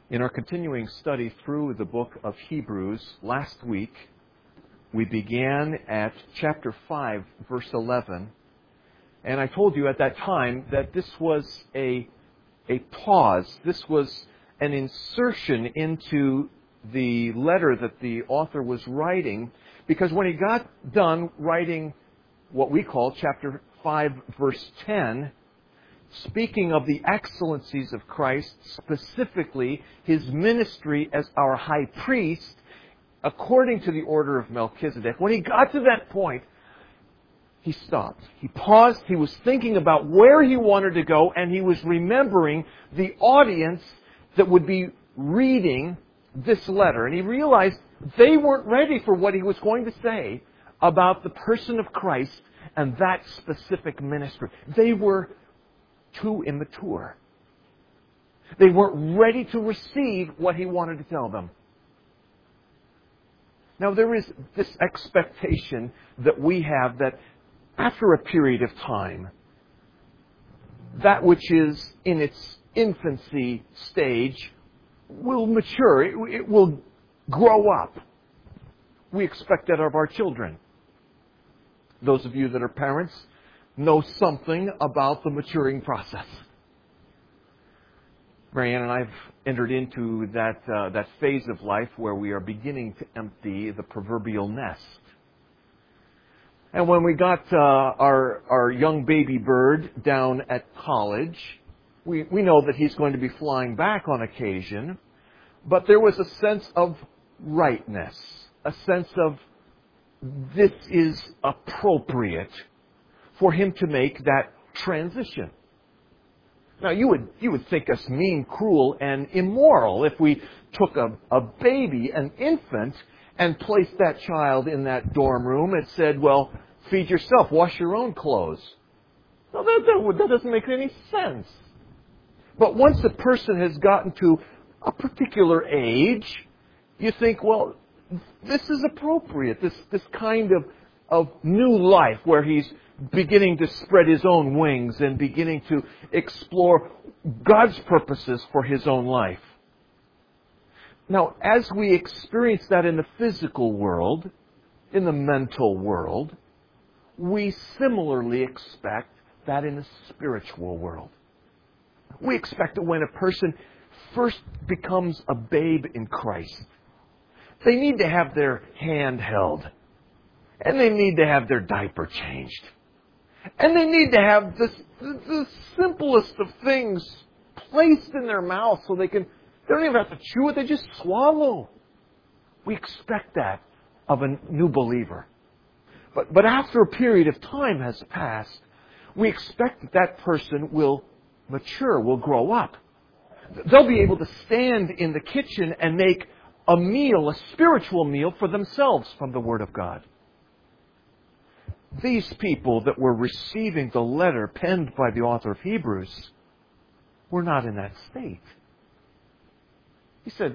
In our continuing study through the book of Hebrews, last week we began at chapter 5, verse 11. And I told you at that time that this was a pause. This was an insertion into the letter that the author was writing, because when he got done writing what we call chapter 5, verse 10, speaking of the excellencies of Christ, specifically His ministry as our high priest, according to the order of Melchizedek, when he got to that point, he stopped. He paused. He was thinking about where he wanted to go, and he was remembering the audience that would be reading this letter. And he realized they weren't ready for what he was going to say about the person of Christ and that specific ministry. They were too immature. They weren't ready to receive what he wanted to tell them. Now, there is this expectation that we have that after a period of time, that which is in its infancy stage will mature. It will grow up. We expect that of our children. Those of you that are parents know something about the maturing process. Marianne and I have entered into that phase of life where we are beginning to empty the proverbial nest. And when we got our young baby bird down at college, we know that he's going to be flying back on occasion, but there was a sense of rightness, a sense of this is appropriate for him to make that transition. Now, you would think us mean, cruel, and immoral if we took a baby, an infant, and placed that child in that dorm room and said, well, feed yourself, wash your own clothes. No, that doesn't make any sense. But once a person has gotten to a particular age, you think, well, this is appropriate, this kind of new life where he's beginning to spread his own wings and beginning to explore God's purposes for his own life. Now, as we experience that in the physical world, in the mental world, we similarly expect that in the spiritual world. We expect that when a person first becomes a babe in Christ, they need to have their hand held, and they need to have their diaper changed, and they need to have the simplest of things placed in their mouth so they don't even have to chew it, they just swallow. We expect that of a new believer. But after a period of time has passed, we expect that person will mature, will grow up. They'll be able to stand in the kitchen and make a meal, a spiritual meal for themselves from the Word of God. These people that were receiving the letter penned by the author of Hebrews were not in that state. He said,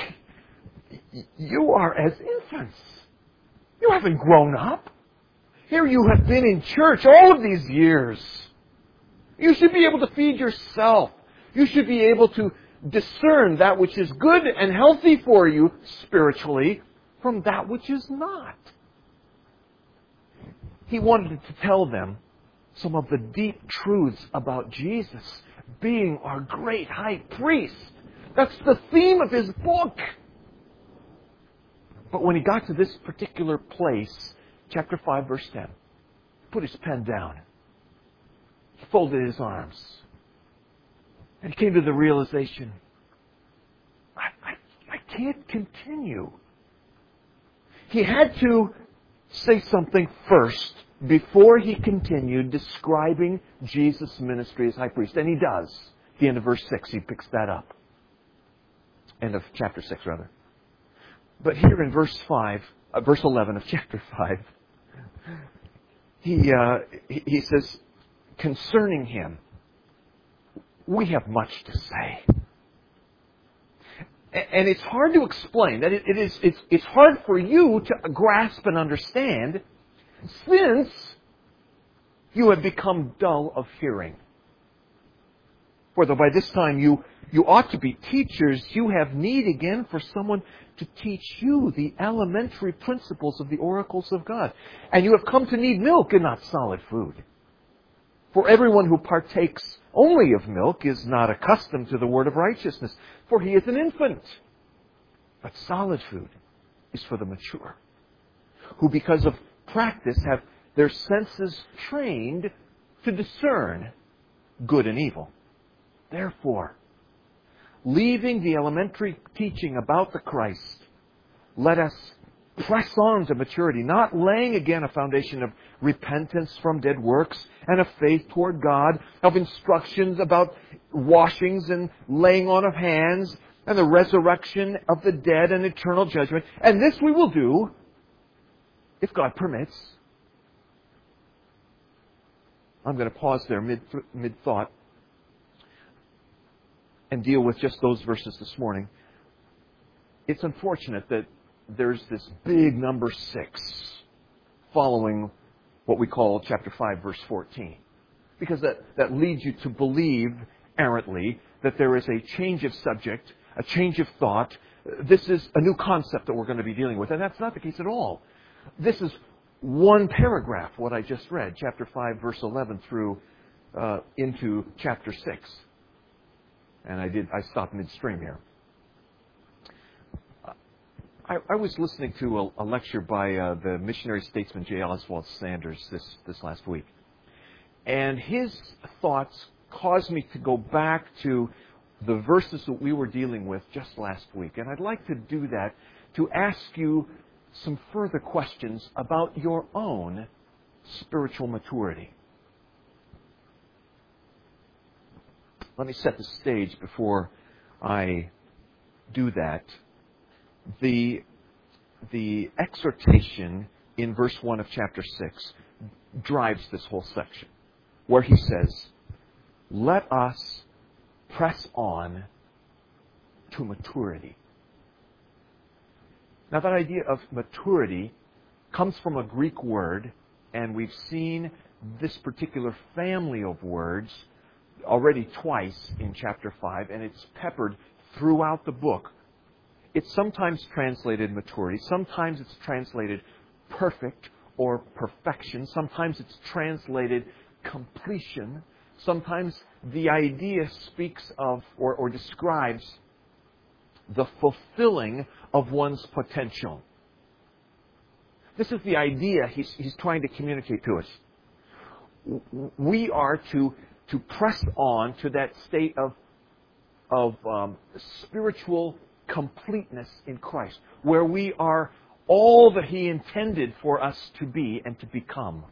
you are as infants. You haven't grown up. Here you have been in church all of these years. You should be able to feed yourself. You should be able to discern that which is good and healthy for you spiritually from that which is not. He wanted to tell them some of the deep truths about Jesus being our great high priest. That's the theme of his book. But when he got to this particular place, chapter 5, verse 10, he put his pen down. He folded his arms. And he came to the realization, I can't continue. He had to say something first before he continued describing Jesus' ministry as high priest. And he does. At the end of verse 6, he picks that up. End of chapter 6, rather. But here in verse 11 of chapter 5, he says, concerning him, we have much to say. And it's hard to explain. That it's hard for you to grasp and understand since you have become dull of hearing. For though by this time you You ought to be teachers. You have need again for someone to teach you the elementary principles of the oracles of God. And you have come to need milk and not solid food. For everyone who partakes only of milk is not accustomed to the word of righteousness, for he is an infant. But solid food is for the mature, who because of practice have their senses trained to discern good and evil. Therefore, leaving the elementary teaching about the Christ, let us press on to maturity, not laying again a foundation of repentance from dead works and of faith toward God, of instructions about washings and laying on of hands and the resurrection of the dead and eternal judgment. And this we will do if God permits. I'm going to pause there mid-thought and deal with just those verses this morning. It's unfortunate that there's this big number 6 following what we call chapter 5, verse 14. Because that leads you to believe errantly that there is a change of subject, a change of thought. This is a new concept that we're going to be dealing with. And that's not the case at all. This is one paragraph, what I just read, chapter 5, verse 11 through into chapter 6. And I stopped midstream here. I was listening to a lecture by the missionary statesman J. Oswald Sanders this last week. And his thoughts caused me to go back to the verses that we were dealing with just last week. And I'd like to do that to ask you some further questions about your own spiritual maturity. Let me set the stage before I do that. The exhortation in verse 1 of chapter 6 drives this whole section, where he says, let us press on to maturity. Now that idea of maturity comes from a Greek word, and we've seen this particular family of words already twice in chapter 5, and it's peppered throughout the book. It's sometimes translated maturity. Sometimes it's translated perfect or perfection. Sometimes it's translated completion. Sometimes the idea speaks of or describes the fulfilling of one's potential. This is the idea he's trying to communicate to us. We are to press on to that state of spiritual completeness in Christ, where we are all that He intended for us to be and to become.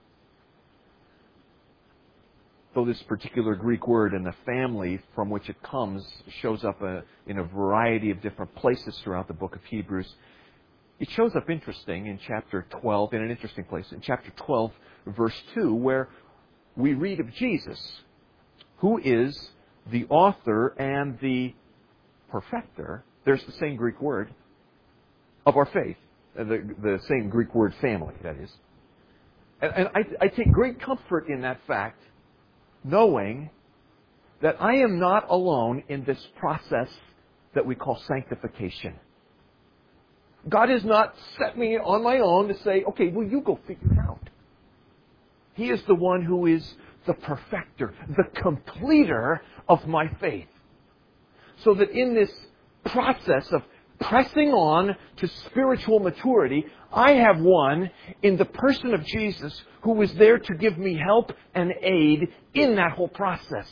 Though this particular Greek word and the family from which it comes shows up in a variety of different places throughout the book of Hebrews, it shows up interesting in chapter 12, in an interesting place, in chapter 12, verse 2, where we read of Jesus, who is the author and the perfecter. There's the same Greek word of our faith, the same Greek word family, that is. And I take great comfort in that fact, knowing that I am not alone in this process that we call sanctification. God has not set me on my own to say, okay, well, you go figure it out. He is the one who is the perfecter, the completer of my faith. So that in this process of pressing on to spiritual maturity, I have one in the person of Jesus who is there to give me help and aid in that whole process.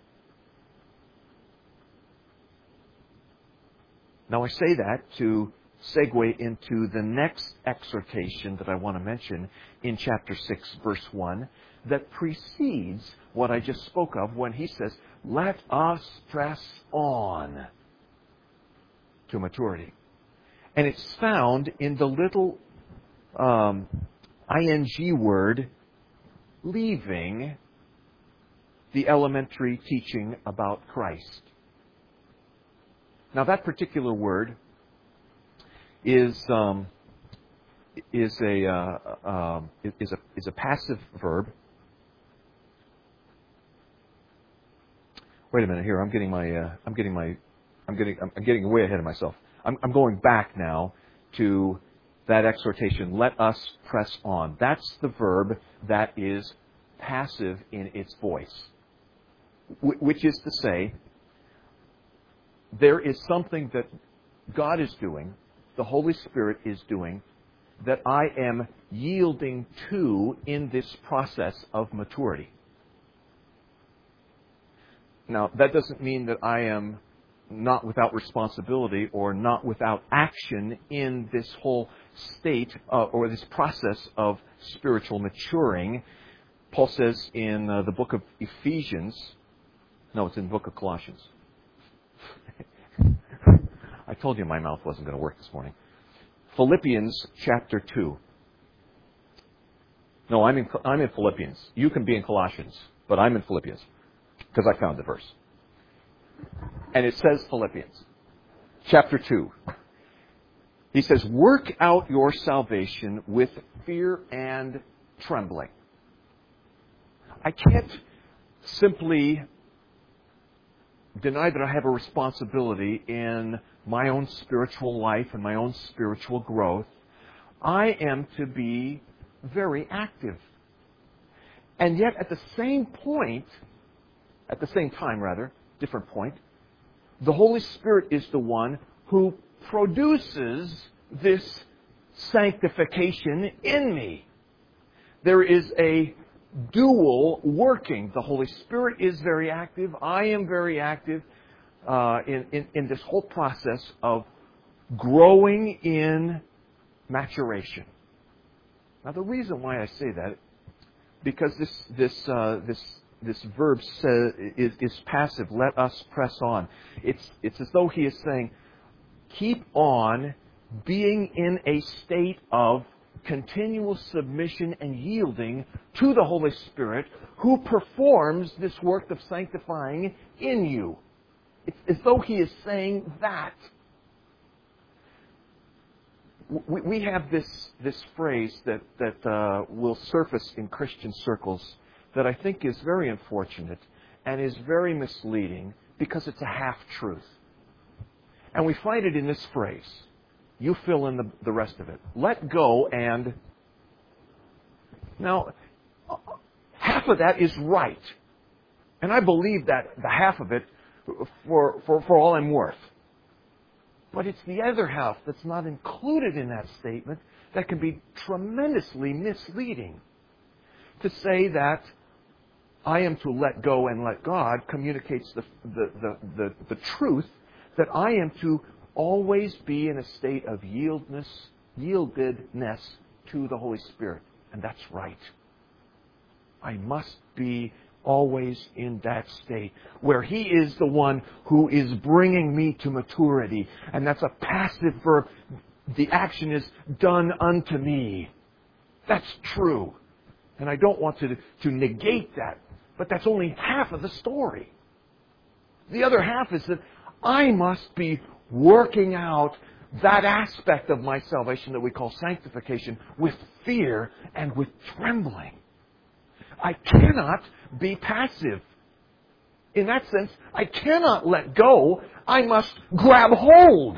Now I say that to segue into the next exhortation that I want to mention in chapter 6, verse 1, that precedes what I just spoke of when he says, let us press on to maturity. And it's found in the little ing word, leaving the elementary teaching about Christ. Now that particular word is a passive verb, Wait a minute here. I'm getting way ahead of myself. I'm going back now to that exhortation. Let us press on. That's the verb that is passive in its voice, which is to say, there is something that God is doing, the Holy Spirit is doing, that I am yielding to in this process of maturity. Now, that doesn't mean that I am not without responsibility or not without action in this whole state or this process of spiritual maturing. Paul says in the book of Ephesians, no, it's in the book of Colossians. I told you my mouth wasn't going to work this morning. Philippians chapter 2. No, I'm in Philippians. You can be in Colossians, but I'm in Philippians because I found the verse. And it says Philippians chapter 2. He says, work out your salvation with fear and trembling. I can't simply deny that I have a responsibility in my own spiritual life and my own spiritual growth. I am to be very active. And yet at the same time, different point, the Holy Spirit is the one who produces this sanctification in me. There is a dual working. The Holy Spirit is very active. I am very active in this whole process of growing in maturation. Now, the reason why I say that, because this verb is passive. Let us press on. It's as though he is saying, keep on being in a state of continual submission and yielding to the Holy Spirit, who performs this work of sanctifying in you. It's as though he is saying that. We have this phrase that will surface in Christian circles that I think is very unfortunate and is very misleading because it's a half-truth. And we find it in this phrase. You fill in the rest of it. Let go and... Now, half of that is right. And I believe that the half of it for all I'm worth. But it's the other half that's not included in that statement that can be tremendously misleading. To say that I am to let go and let God communicates the truth that I am to always be in a state of yieldedness to the Holy Spirit. And that's right. I must be always in that state where He is the one who is bringing me to maturity. And that's a passive verb. The action is done unto me. That's true. And I don't want to negate that. But that's only half of the story. The other half is that I must be working out that aspect of my salvation that we call sanctification with fear and with trembling. I cannot be passive. In that sense, I cannot let go. I must grab hold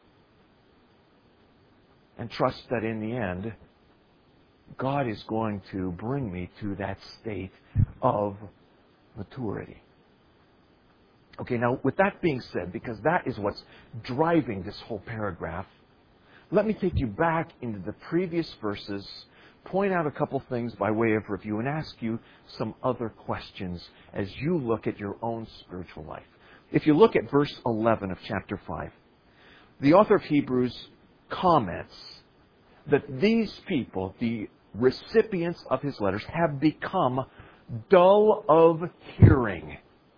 and trust that in the end, God is going to bring me to that state of maturity. Okay, now with that being said, because that is what's driving this whole paragraph, let me take you back into the previous verses, point out a couple things by way of review, and ask you some other questions as you look at your own spiritual life. If you look at verse 11 of chapter 5, the author of Hebrews comments that these people, the recipients of his letters, have become dull of hearing.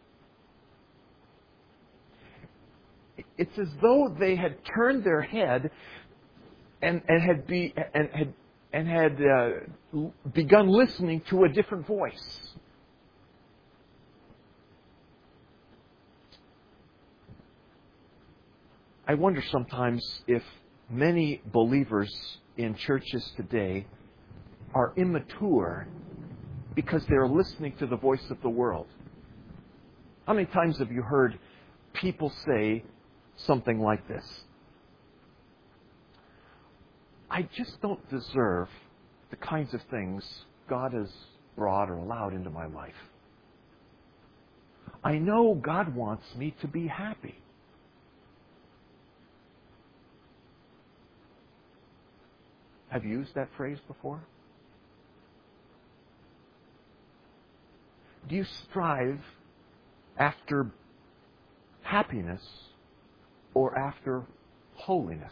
It's as though they had turned their head and had begun listening to a different voice. I wonder sometimes if many believers in churches today are immature because they're listening to the voice of the world. How many times have you heard people say something like this? I just don't deserve the kinds of things God has brought or allowed into my life. I know God wants me to be happy. Have you used that phrase before? Do you strive after happiness or after holiness?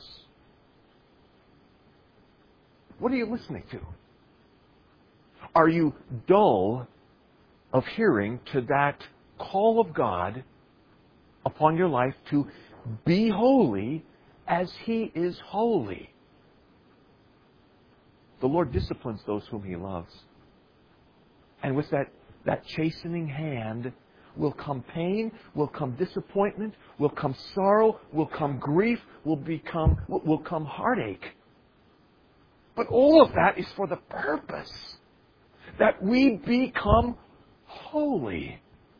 What are you listening to? Are you dull of hearing to that call of God upon your life to be holy as He is holy? The Lord disciplines those whom He loves. And with that chastening hand will come pain, will come disappointment, will come sorrow, will come grief, will come heartache. But all of that is for the purpose that we become holy.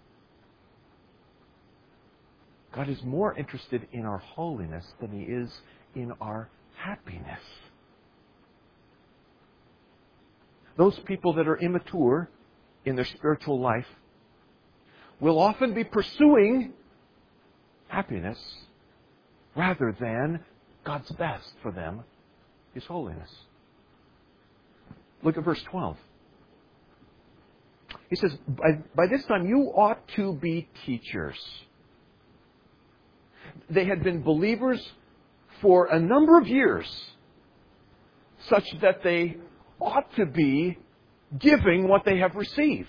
God is more interested in our holiness than He is in our happiness. Those people that are immature in their spiritual life will often be pursuing happiness rather than God's best for them, His holiness. Look at verse 12. He says, by this time you ought to be teachers. They had been believers for a number of years, such that they ought to be giving what they have received.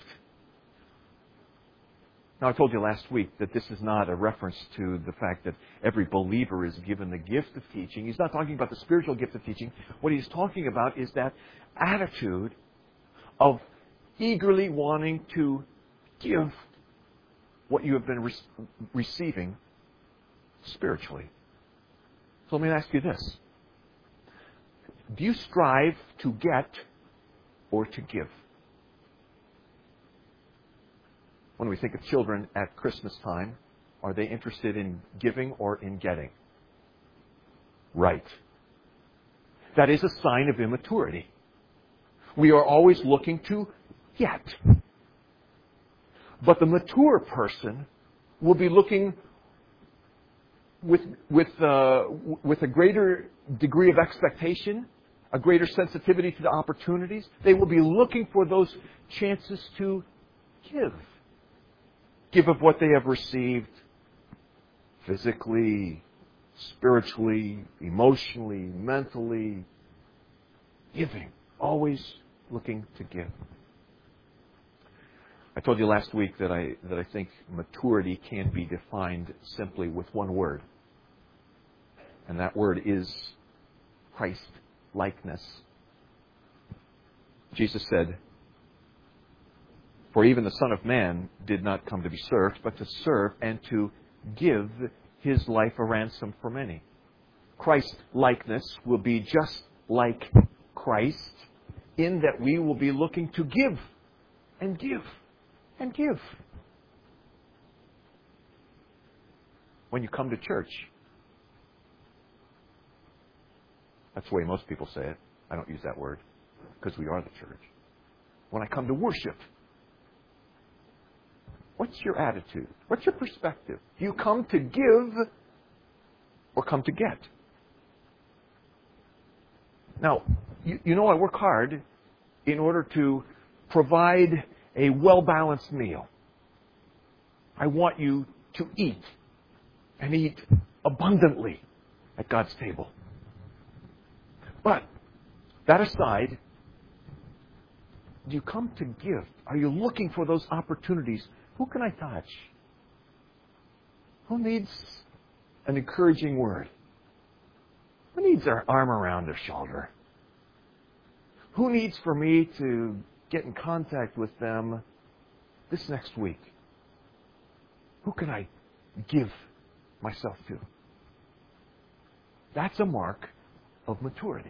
Now, I told you last week that this is not a reference to the fact that every believer is given the gift of teaching. He's not talking about the spiritual gift of teaching. What he's talking about is that attitude of eagerly wanting to give what you have been receiving spiritually. So let me ask you this. Do you strive to get or to give? When we think of children at Christmas time, are they interested in giving or in getting? Right. That is a sign of immaturity. We are always looking to get. But the mature person will be looking with a greater degree of expectation, a greater sensitivity to the opportunities. They will be looking for those chances to give. Give of what they have received physically, spiritually, emotionally, mentally. Giving. Always looking to give. I told you last week that I think maturity can be defined simply with one word. And that word is Christ-likeness. Jesus said, "For even the Son of Man did not come to be served, but to serve and to give His life a ransom for many." Christ-likeness will be just like Christ in that we will be looking to give and give and give. When you come to church, that's the way most people say it. I don't use that word because we are the church. When I come to worship, what's your attitude? What's your perspective? Do you come to give or come to get? Now, you know I work hard in order to provide a well-balanced meal. I want you to eat and eat abundantly at God's table. But, that aside, do you come to give? Are you looking for those opportunities? Who can I touch? Who needs an encouraging word? Who needs their arm around their shoulder? Who needs for me to get in contact with them this next week? Who can I give myself to? That's a mark of maturity.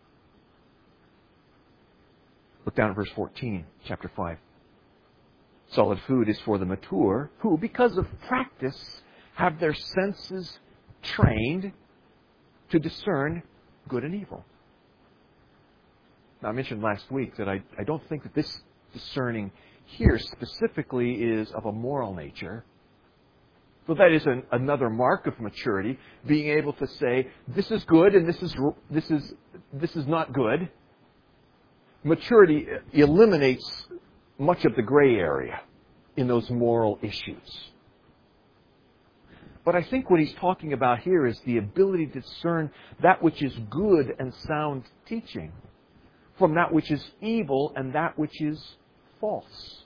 Look down at verse 14, chapter 5. Solid food is for the mature, who, because of practice, have their senses trained to discern good and evil. Now, I mentioned last week that I don't think that this discerning here specifically is of a moral nature. So that is another mark of maturity, being able to say, this is good and this is not good. Maturity eliminates much of the gray area in those moral issues. But I think what he's talking about here is the ability to discern that which is good and sound teaching from that which is evil and that which is false.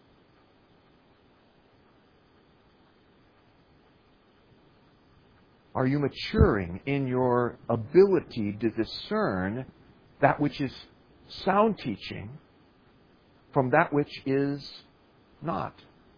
Are you maturing in your ability to discern that which is sound teaching from that which is not?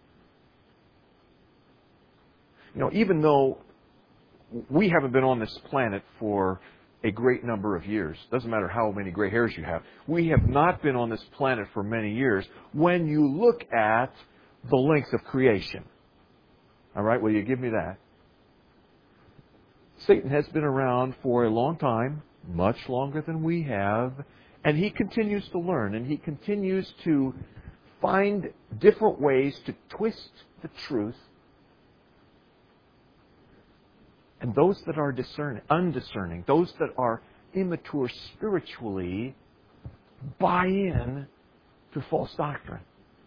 You know, even though we haven't been on this planet for a great number of years, doesn't matter how many gray hairs you have, we have not been on this planet for many years when you look at the length of creation. All right, will you give me that? Satan has been around for a long time, much longer than we have, and he continues to learn, and he continues to find different ways to twist the truth. And those that are undiscerning, those that are immature spiritually, buy in to false doctrine.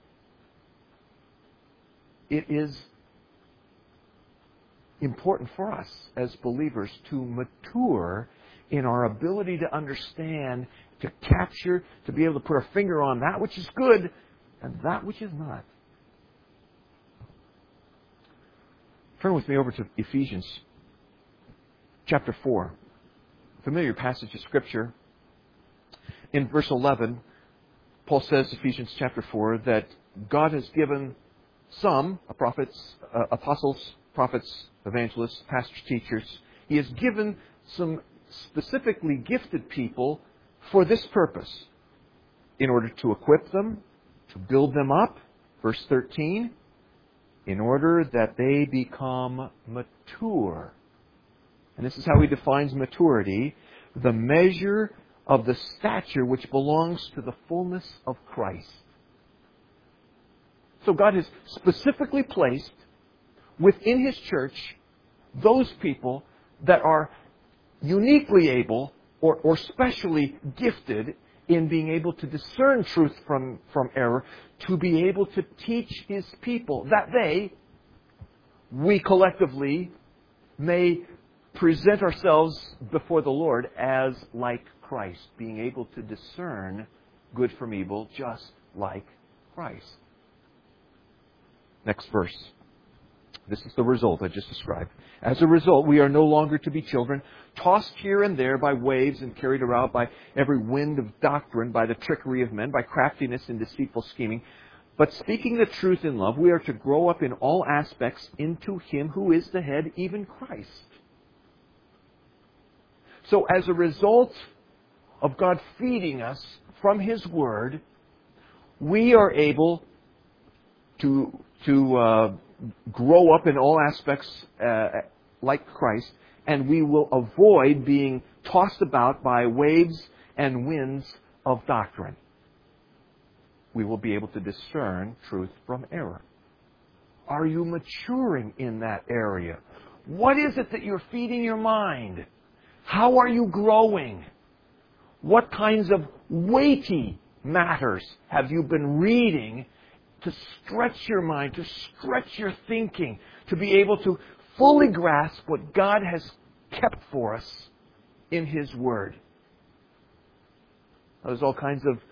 It is important for us as believers to mature in our ability to understand, to capture, to be able to put our finger on that which is good and that which is not. Turn with me over to Ephesians chapter 4. Familiar passage of Scripture. In verse 11, Paul says, Ephesians chapter 4, that God has given some, apostles, prophets, evangelists, pastors, teachers. He has given some specifically gifted people for this purpose, in order to equip them, to build them up, verse 13, in order that they become mature. And this is how he defines maturity: the measure of the stature which belongs to the fullness of Christ. So God has specifically placed within His church those people that are uniquely able or specially gifted in being able to discern truth from error, to be able to teach His people, that we collectively may present ourselves before the Lord as like Christ, being able to discern good from evil just like Christ. Next verse. This is the result I just described. As a result, we are no longer to be children, tossed here and there by waves and carried around by every wind of doctrine, by the trickery of men, by craftiness and deceitful scheming. But speaking the truth in love, we are to grow up in all aspects into Him who is the head, even Christ. So as a result of God feeding us from His Word, we are able to grow up in all aspects like Christ, and we will avoid being tossed about by waves and winds of doctrine. We will be able to discern truth from error. Are you maturing in that area? What is it that you're feeding your mind? How are you growing? What kinds of weighty matters have you been reading to stretch your mind, to stretch your thinking, to be able to fully grasp what God has kept for us in His Word? There's all kinds of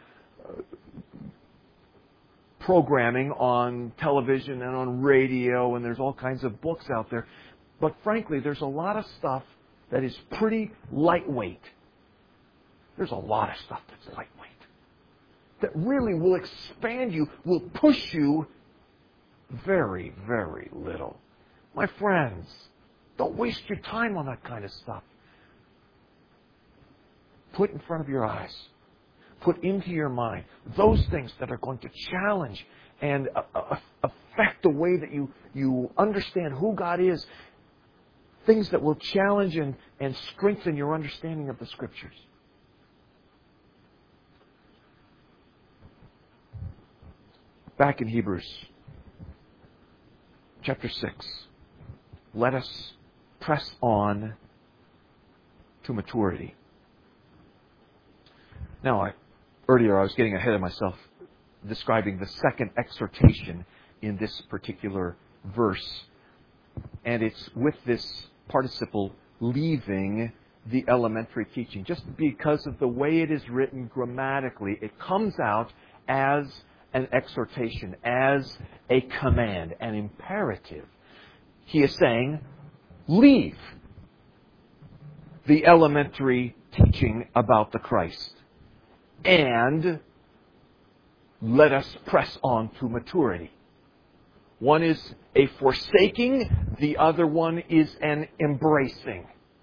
programming on television and on radio, and there's all kinds of books out there. But frankly, there's a lot of stuff that is pretty lightweight. There's a lot of stuff that's lightweight, that really will expand you, will push you very, very little. My friends, don't waste your time on that kind of stuff. Put in front of your eyes, put into your mind those things that are going to challenge and affect the way that you understand who God is. Things that will challenge and strengthen your understanding of the Scriptures. Back in Hebrews chapter 6, let us press on to maturity. Now, earlier I was getting ahead of myself describing the second exhortation in this particular verse. And it's with this participle, leaving the elementary teaching. Just because of the way it is written grammatically, it comes out as an exhortation, as a command, an imperative. He is saying, leave the elementary teaching about the Christ, and let us press on to maturity. One is a forsaking, the other one is an embracing.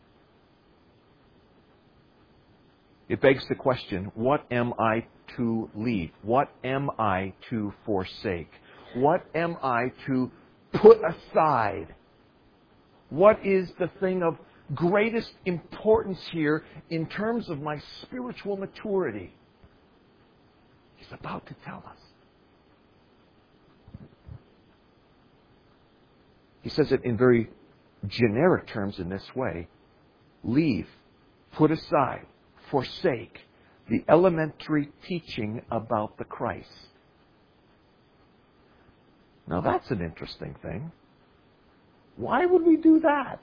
It begs the question, what am I to leave? What am I to forsake? What am I to put aside? What is the thing of greatest importance here in terms of my spiritual maturity? He's about to tell us. He says it in very generic terms in this way. Leave, put aside, forsake the elementary teaching about the Christ. Now that's an interesting thing. Why would we do that?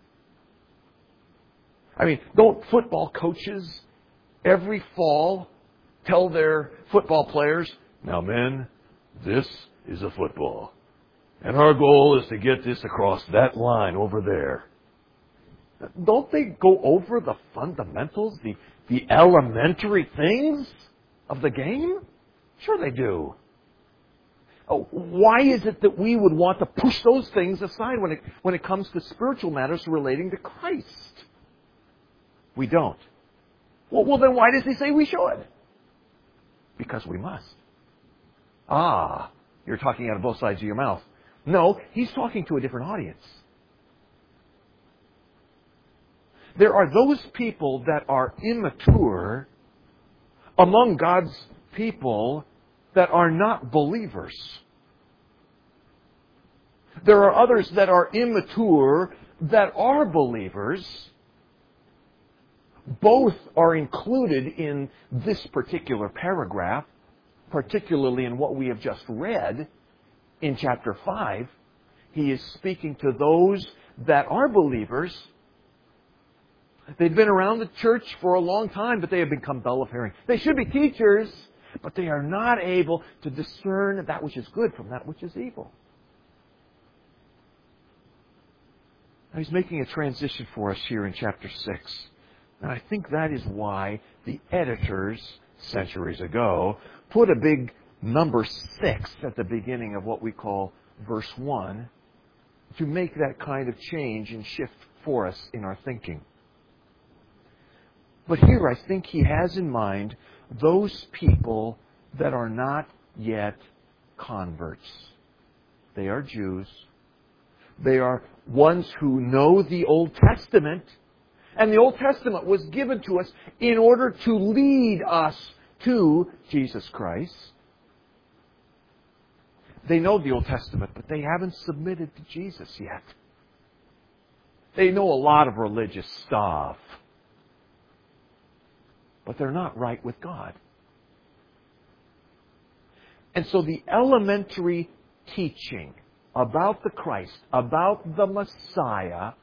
I mean, don't football coaches every fall tell their football players, now men, this is a football. And our goal is to get this across that line over there. Don't they go over the fundamentals, the elementary things of the game? Sure they do. Oh, why is it that we would want to push those things aside when it comes to spiritual matters relating to Christ? We don't. Well, then why does he say we should? Because we must. You're talking out of both sides of your mouth. No, he's talking to a different audience. There are those people that are immature among God's people that are not believers. There are others that are immature that are believers. Both are included in this particular paragraph, particularly in what we have just read in chapter 5. He is speaking to those that are believers. They've been around the church for a long time, but they have become dull of hearing. They should be teachers, but they are not able to discern that which is good from that which is evil. Now he's making a transition for us here in chapter 6. And I think that is why the editors, centuries ago, put a big number 6 at the beginning of what we call verse 1 to make that kind of change and shift for us in our thinking. But here I think he has in mind those people that are not yet converts. They are Jews. They are ones who know the Old Testament. And the Old Testament was given to us in order to lead us to Jesus Christ. They know the Old Testament, but they haven't submitted to Jesus yet. They know a lot of religious stuff, but they're not right with God. And so the elementary teaching about the Christ, about the Messiah,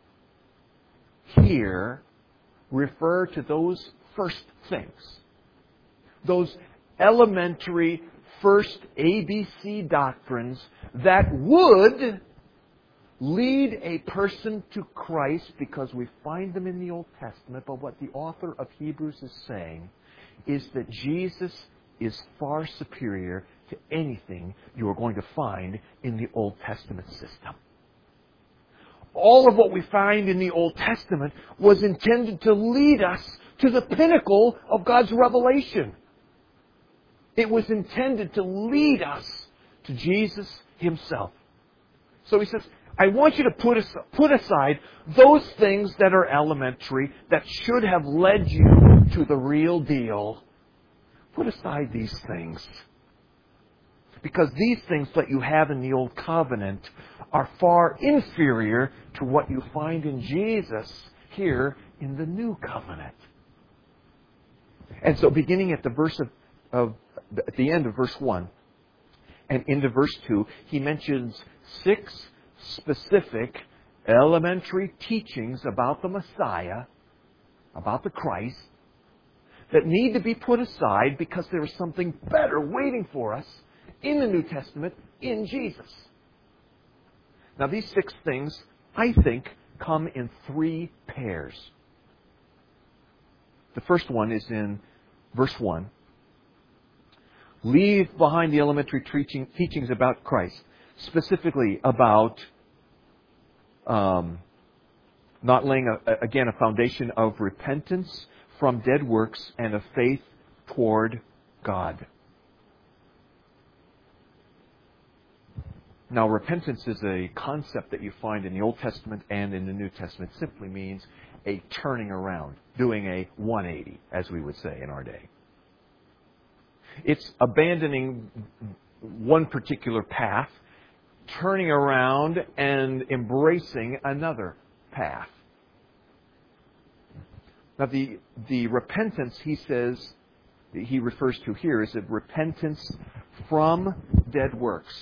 here refer to those first things. Those elementary first ABC doctrines that would lead a person to Christ, because we find them in the Old Testament. But what the author of Hebrews is saying is that Jesus is far superior to anything you are going to find in the Old Testament system. All of what we find in the Old Testament was intended to lead us to the pinnacle of God's revelation. It was intended to lead us to Jesus Himself. So He says, I want you to put aside those things that are elementary, that should have led you to the real deal. Put aside these things. Because these things that you have in the Old Covenant are far inferior to what you find in Jesus here in the New Covenant. And so beginning at at the end of verse 1 and into verse 2, He mentions 6 specific elementary teachings about the Messiah, about the Christ, that need to be put aside because there is something better waiting for us in the New Testament, in Jesus. Now these 6 things, I think, come in 3 pairs. The first one is in verse 1. Leave behind the elementary teachings about Christ, specifically about not laying, a foundation of repentance from dead works and of faith toward God. Now, repentance is a concept that you find in the Old Testament and in the New Testament. It simply means a turning around, doing a 180, as we would say in our day. It's abandoning one particular path, turning around and embracing another path. Now, the repentance he refers to here is a repentance from dead works.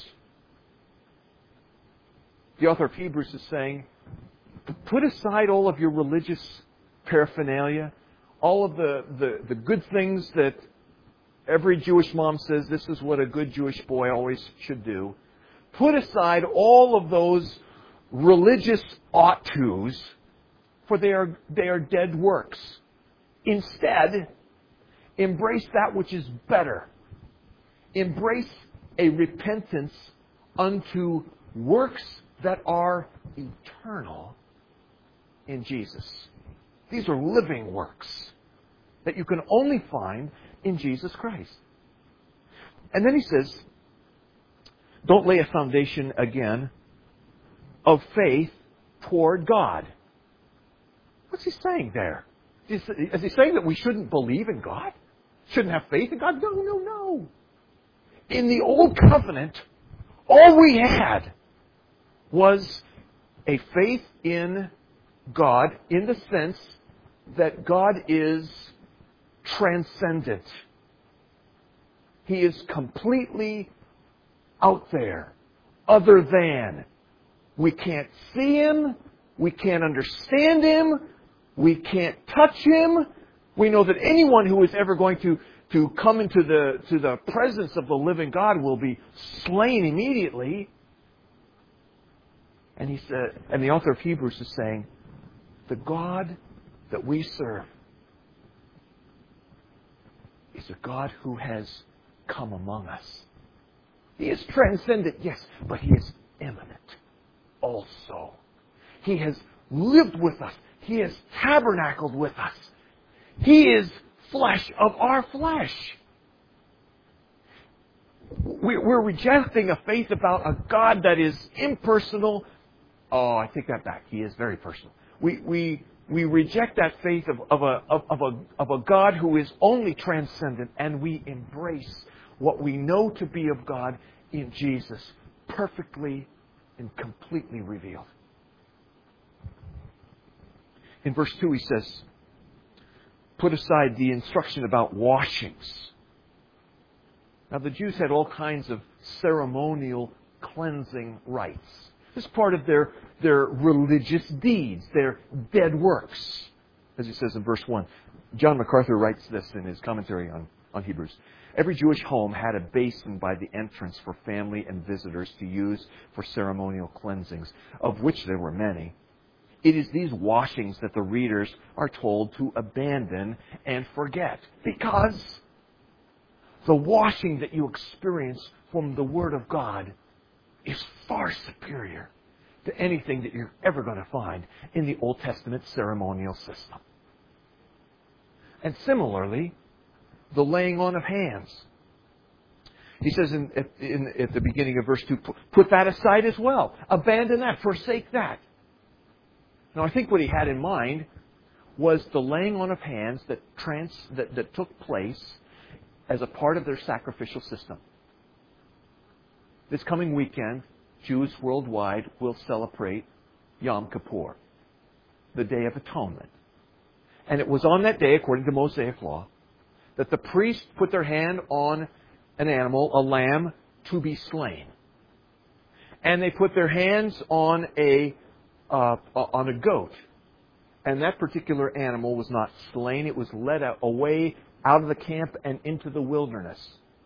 The author of Hebrews is saying, put aside all of your religious paraphernalia, all of the good things that every Jewish mom says this is what a good Jewish boy always should do. Put aside all of those religious ought-tos, for they are dead works. Instead, embrace that which is better. Embrace a repentance unto works that are eternal in Jesus. These are living works that you can only find in Jesus Christ. And then he says, don't lay a foundation again of faith toward God. What's he saying there? Is he saying that we shouldn't believe in God? Shouldn't have faith in God? No. In the Old Covenant, all we had was a faith in God in the sense that God is transcendent. He is completely out there, other than. We can't see Him. We can't understand Him. We can't touch Him. We know that anyone who is ever going to come into the presence of the living God will be slain immediately. And he said, and the author of Hebrews is saying, the God that we serve is a God who has come among us. He is transcendent, yes, but He is immanent also. He has lived with us. He has tabernacled with us. He is flesh of our flesh. We're rejecting a faith about a God that is impersonal. Oh, I take that back. He is very personal. We reject that faith of a God who is only transcendent, and we embrace what we know to be of God in Jesus, perfectly and completely revealed. In verse 2 he says, put aside the instruction about washings. Now the Jews had all kinds of ceremonial cleansing rites. This is part of their religious deeds, their dead works, as he says in verse 1. John MacArthur writes this in his commentary on Hebrews. Every Jewish home had a basin by the entrance for family and visitors to use for ceremonial cleansings, of which there were many. It is these washings that the readers are told to abandon and forget, because the washing that you experience from the Word of God is far superior to anything that you're ever going to find in the Old Testament ceremonial system. And similarly, the laying on of hands. He says at the beginning of verse 2, put that aside as well. Abandon that. Forsake that. Now, I think what he had in mind was the laying on of hands that took place as a part of their sacrificial system. This coming weekend, Jews worldwide will celebrate Yom Kippur, the Day of Atonement. And it was on that day, according to Mosaic law, that the priest put their hand on an animal, a lamb, to be slain. And they put their hands on a goat. And that particular animal was not slain. It was led away out of the camp and into the wilderness.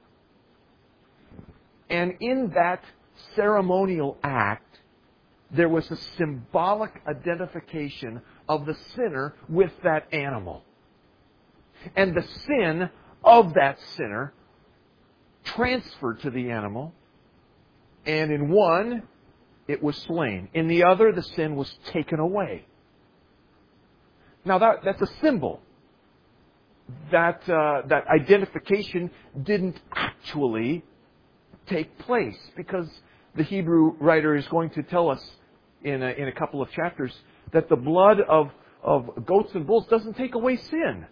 And in that ceremonial act, there was a symbolic identification of the sinner with that animal. And the sin of that sinner transferred to the animal. And in one, it was slain. In the other, the sin was taken away. Now that's a symbol. That identification didn't actually take place, because the Hebrew writer is going to tell us in a couple of chapters that the blood of goats and bulls doesn't take away sin.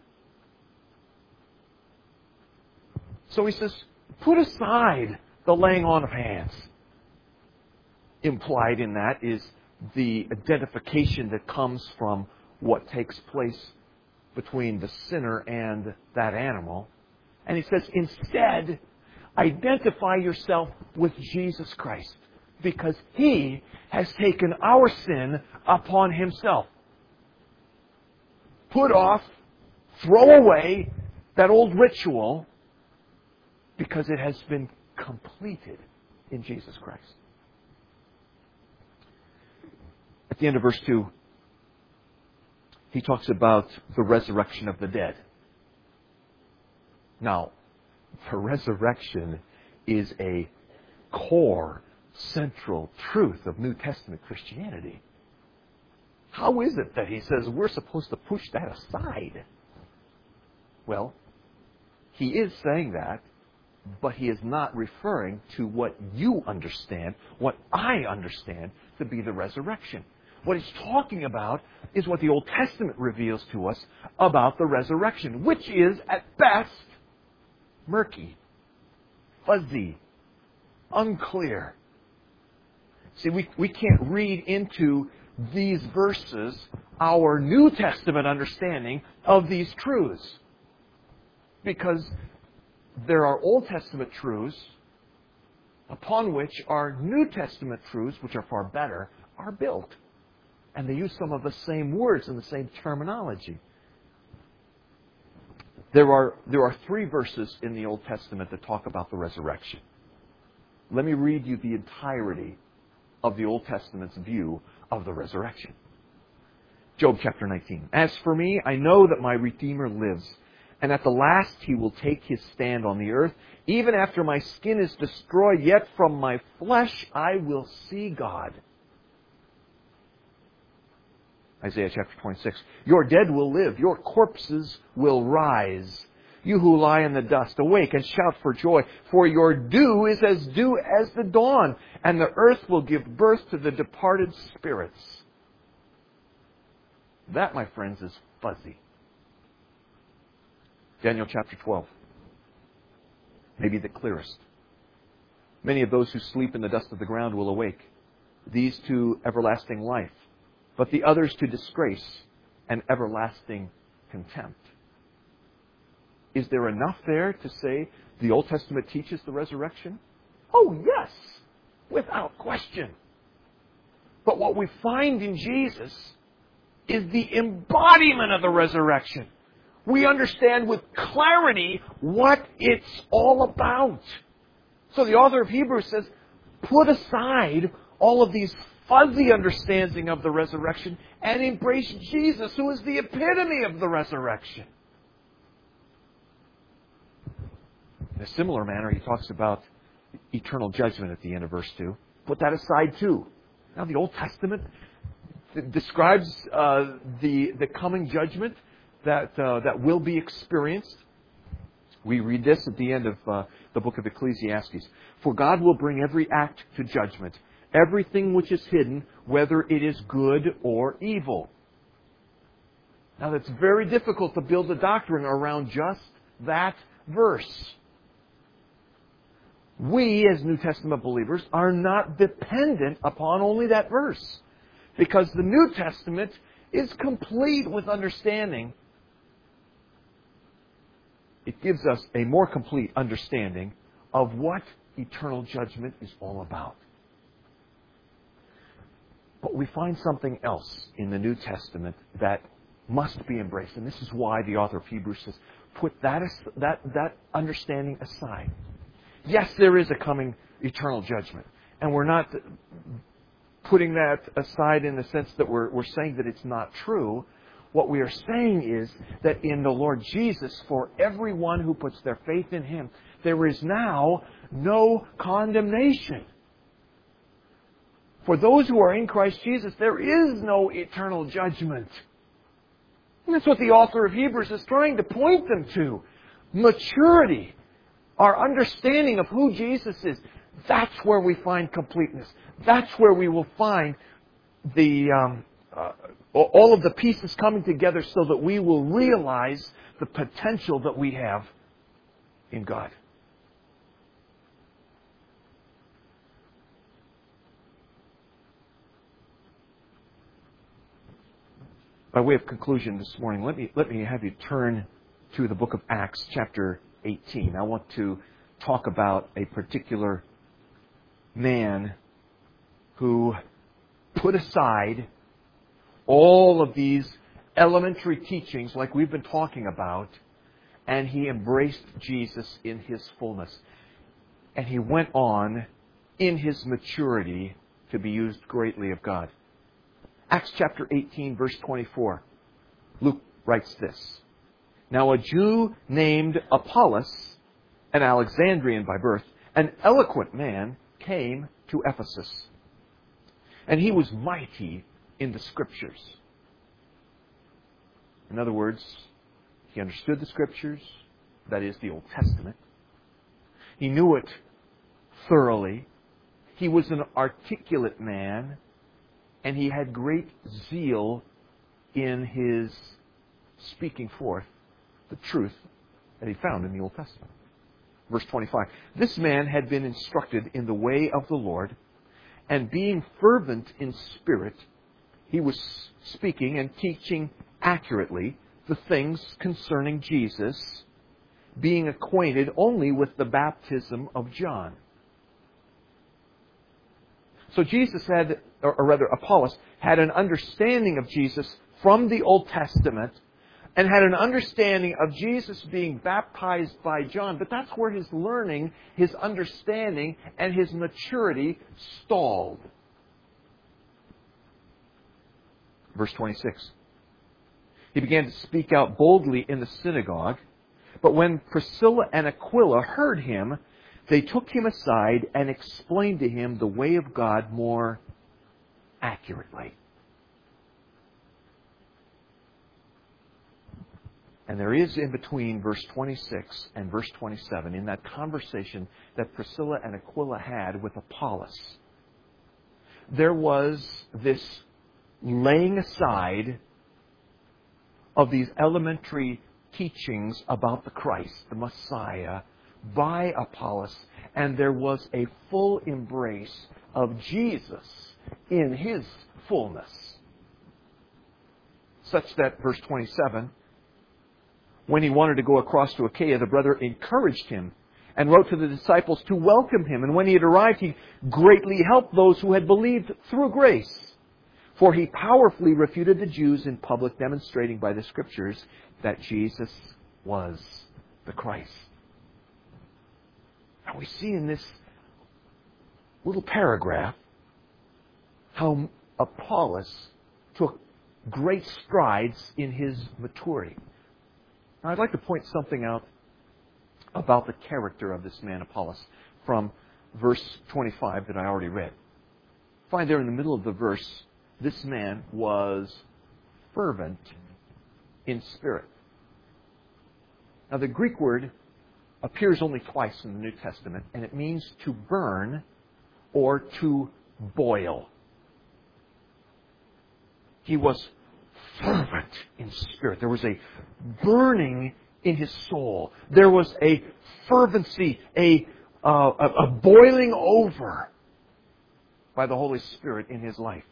So he says, put aside the laying on of hands. Implied in that is the identification that comes from what takes place between the sinner and that animal. And he says, instead, identify yourself with Jesus Christ, because He has taken our sin upon Himself. Put off, throw away that old ritual, because it has been completed in Jesus Christ. At the end of verse 2, he talks about the resurrection of the dead. Now, the resurrection is a core, central truth of New Testament Christianity. How is it that he says we're supposed to push that aside? Well, he is saying that, but he is not referring to what you understand, what I understand to be the resurrection. What he's talking about is what the Old Testament reveals to us about the resurrection, which is, at best, murky, fuzzy, unclear. See, we can't read into these verses our New Testament understanding of these truths, because there are Old Testament truths upon which our New Testament truths, which are far better, are built. And they use some of the same words and the same terminology. There are 3 verses in the Old Testament that talk about the resurrection. Let me read you the entirety of the Old Testament's view of the resurrection. Job chapter 19. As for me, I know that my Redeemer lives, and at the last He will take His stand on the earth. Even after my skin is destroyed, yet from my flesh I will see God. Isaiah chapter 26. Your dead will live. Your corpses will rise. You who lie in the dust, awake and shout for joy. For your dew is as dew as the dawn, and the earth will give birth to the departed spirits. That, my friends, is fuzzy. Daniel chapter 12. Maybe the clearest. Many of those who sleep in the dust of the ground will awake. These to everlasting life, but the others to disgrace and everlasting contempt. Is there enough there to say the Old Testament teaches the resurrection? Oh, yes, without question. But what we find in Jesus is the embodiment of the resurrection. We understand with clarity what it's all about. So the author of Hebrews says, put aside all of these fuzzy understanding of the resurrection and embrace Jesus, who is the epitome of the resurrection. In a similar manner, he talks about eternal judgment at the end of verse 2. Put that aside too. Now, the Old Testament describes the coming judgment that will be experienced. We read this at the end of the book of Ecclesiastes. For God will bring every act to judgment, everything which is hidden, whether it is good or evil. Now that's very difficult to build a doctrine around just that verse. We, as New Testament believers, are not dependent upon only that verse, because the New Testament is complete with understanding. It gives us a more complete understanding of what eternal judgment is all about. But we find something else in the New Testament that must be embraced. And this is why the author of Hebrews says, put that understanding aside. Yes, there is a coming eternal judgment. And we're not putting that aside in the sense that we're saying that it's not true. What we are saying is that in the Lord Jesus, for everyone who puts their faith in Him, there is now no condemnation. For those who are in Christ Jesus, there is no eternal judgment. And that's what the author of Hebrews is trying to point them to. Maturity. Our understanding of who Jesus is. That's where we find completeness. That's where we will find all of the pieces coming together so that we will realize the potential that we have in God. By way of conclusion this morning, let me have you turn to the book of Acts, chapter 18. I want to talk about a particular man who put aside all of these elementary teachings like we've been talking about, and he embraced Jesus in His fullness. And he went on in his maturity to be used greatly of God. Acts chapter 18, verse 24. Luke writes this. Now a Jew named Apollos, an Alexandrian by birth, an eloquent man, came to Ephesus. And he was mighty in the Scriptures. In other words, he understood the Scriptures, that is, the Old Testament. He knew it thoroughly. He was an articulate man, and he had great zeal in his speaking forth the truth that he found in the Old Testament. Verse 25. This man had been instructed in the way of the Lord, and being fervent in spirit, he was speaking and teaching accurately the things concerning Jesus, being acquainted only with the baptism of John. So Jesus had, or rather Apollos, had an understanding of Jesus from the Old Testament and had an understanding of Jesus being baptized by John. But that's where his learning, his understanding, and his maturity stalled. Verse 26. He began to speak out boldly in the synagogue, but when Priscilla and Aquila heard him, they took him aside and explained to him the way of God more accurately. And there is in between verse 26 and verse 27, in that conversation that Priscilla and Aquila had with Apollos, there was this laying aside of these elementary teachings about the Christ, the Messiah, by Apollos, and there was a full embrace of Jesus in His fullness. Such that, verse 27, when he wanted to go across to Achaia, the brother encouraged him and wrote to the disciples to welcome him. And when he had arrived, he greatly helped those who had believed through grace. For he powerfully refuted the Jews in public, demonstrating by the Scriptures that Jesus was the Christ. Now we see in this little paragraph how Apollos took great strides in his maturity. Now I'd like to point something out about the character of this man Apollos from verse 25 that I already read. Find there in the middle of the verse, this man was fervent in spirit. Now the Greek word appears only twice in the New Testament, and it means to burn or to boil. He was fervent in spirit. There was a burning in his soul. There was a fervency, a boiling over by the Holy Spirit in his life.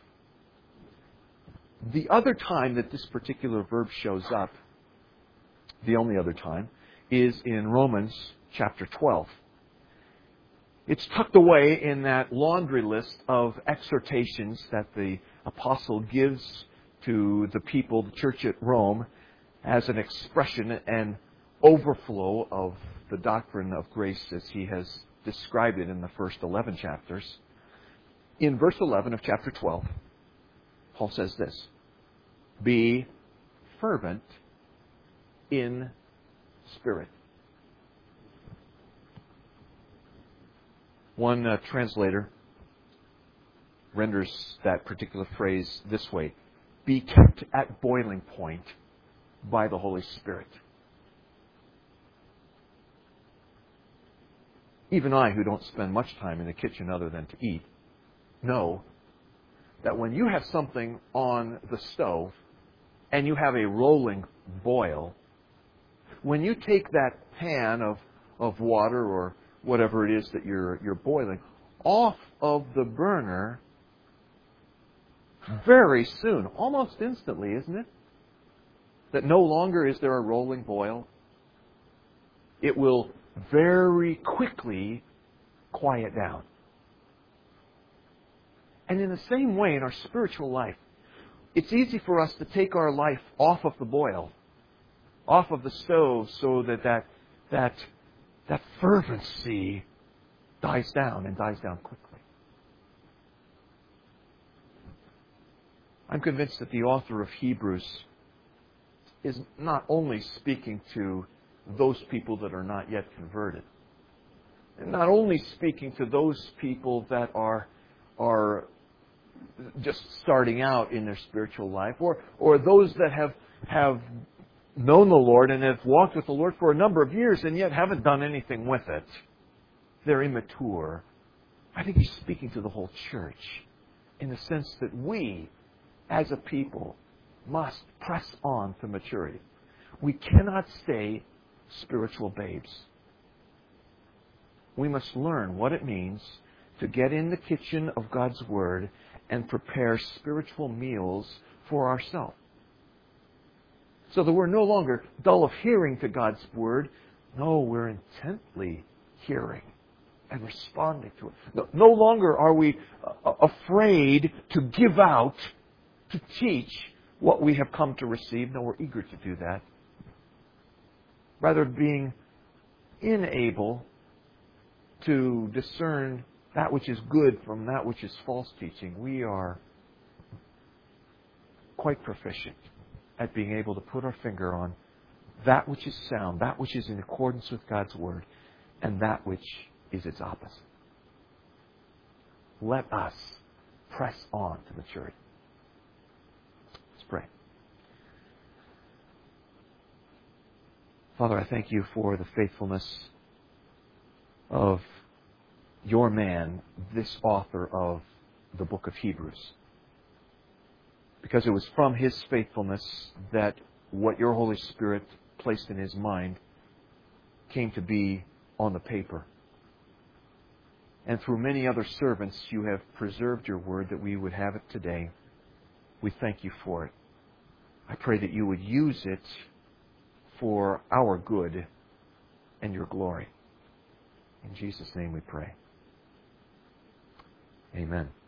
The other time that this particular verb shows up, the only other time, is in Romans chapter 12. It's tucked away in that laundry list of exhortations that the apostle gives to the people, the church at Rome, as an expression and overflow of the doctrine of grace as he has described it in the first 11 chapters. In verse 11 of chapter 12, Paul says this: be fervent in spirit. One translator renders that particular phrase this way: be kept at boiling point by the Holy Spirit. Even I, who don't spend much time in the kitchen other than to eat, know that when you have something on the stove and you have a rolling boil, when you take that pan of water or whatever it is that you're boiling off of the burner, very soon, almost instantly, isn't it? That no longer is there a rolling boil. It will very quickly quiet down. And in the same way, in our spiritual life, it's easy for us to take our life off of the boil, off of the stove, so that fervency dies down and dies down quickly. I'm convinced that the author of Hebrews is not only speaking to those people that are not yet converted, and not only speaking to those people that are just starting out in their spiritual life, or those that have known the Lord and have walked with the Lord for a number of years and yet haven't done anything with it. They're immature. I think he's speaking to the whole church in the sense that we, as a people, must press on to maturity. We cannot stay spiritual babes. We must learn what it means to get in the kitchen of God's Word and prepare spiritual meals for ourselves. So that we're no longer dull of hearing to God's Word. No, we're intently hearing and responding to it. No longer are we afraid to give out, to teach what we have come to receive. No, we're eager to do that. Rather, being unable to discern that which is good from that which is false teaching, we are quite proficient at being able to put our finger on that which is sound, that which is in accordance with God's Word, and that which is its opposite. Let us press on to maturity. Let's pray. Father, I thank you for the faithfulness of your man, this author of the book of Hebrews. Because it was from his faithfulness that what your Holy Spirit placed in his mind came to be on the paper. And through many other servants, you have preserved your word that we would have it today. We thank you for it. I pray that you would use it for our good and your glory. In Jesus' name we pray. Amen.